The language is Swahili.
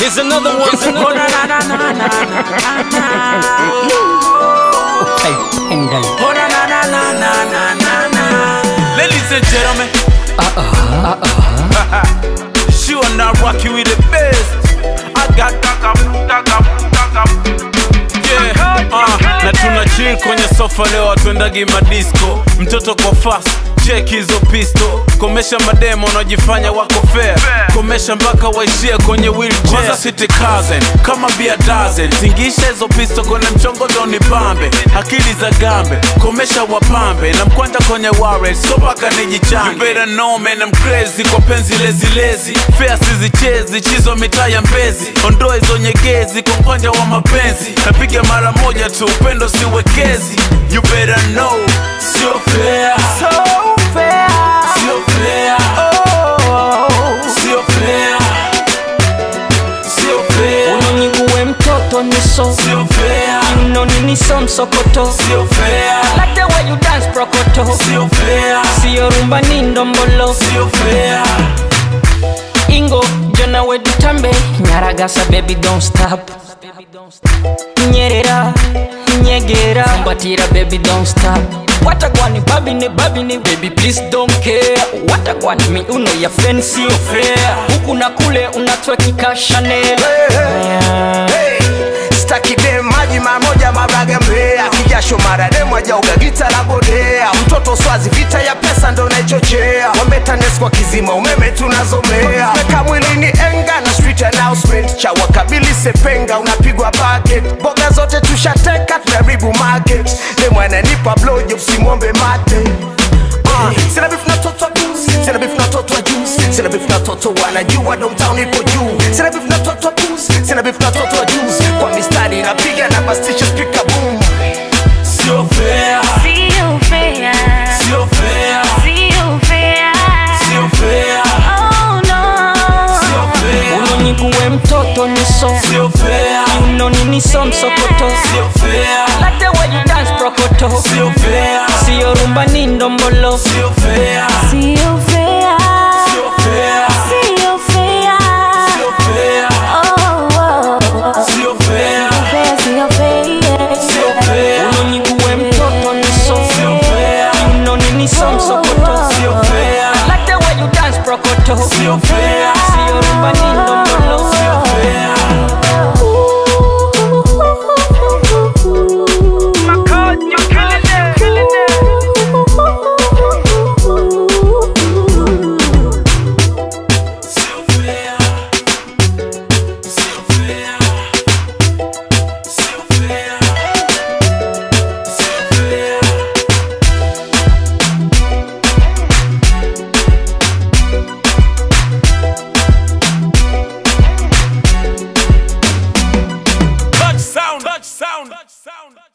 Here's another one. Oh, na na na na na na. Oh, na na na na na na na. Ladies and gentlemen, she will not rock you with the best. I got na tuna chill kwenye sofa leo, atuendagi madisco. Mtoto kwa fast, check hizo pisto. Komesha mademo unajifanya wako fair. Komesha mpaka waishia kwenye wheelchair. Kwanza city cousin, kama bia dozen. Tingisha hizo pisto kwenye mchongo doni bambe. Akili za gambe, komesha wapambe. Na mkwanja kwenye warrant, so baka nijichange. You better know man, I'm crazy. Kwa penzi lezi fair sizichezi, chizo mitaa ya Mbezi. Ondoa hizo nyegezi, kwa mkwanja wa mapenzi. Napiga mara moja tu, upendo siwekezi. You better know, sio fair. Sio fair. Sio fair. Sio fair. Unoniguwe mtoto niso. Sio fair. Unoniniso msokoto. Sio fair. Like the way you dance prokoto. Sio fair. Sio rumba ni ndombolo. Sio fair. Ingo, jona we dutambe. Nyaragasa baby don't stop. Nyerera, nyegera. Mbatira baby don't stop. Watagwani babine baby please don't care. Watagwani mi uno ya fancy fair. Huku na kule unatwekika Chanel. Staki dem maji mamoja maraga mbea. Kijasho mara dem wajauga gita la bodea. Mtoto swazi vita ya pesa ndo naichochea. Wambetanes kwa kizima umeme tunazomea. Meka mwilini enga na street announcement. Chawa kabili sepenga unapigwa bucket. Boga zote tushateka tunaribu market. Dem wananipa blowjob simwombe mate. Sina beef na toto booze. Sina beef na toto juice. Sina beef na toto wanajua downtown ipo juu. Sina beef na toto booze. Sina beef na toto juice. Kwa mistari napiga na bastisha speaker boom. Sio fair. Sio fair. Sio fair. Sio fair. Sio fair. Oh no. Sio fair. Unoniguwe mtoto niso. Sio fair. Unoniniso msokoto. Sio fair. Like the way you dance prokoto. Sio fair. Sio rumba ni ndombolo. Sio fair. Sio fair. Sio fair. Sio fair. Sio fair. Oh. Sio fair. Sio fair. Sio fair. Unoniguwe mtoto niso. Sio fair. Unoniniso msokoto. Sio fair. Like the way you dance prokoto. Sio fair. Sio rumba ni ndombolo. Sio fair. Touch sound.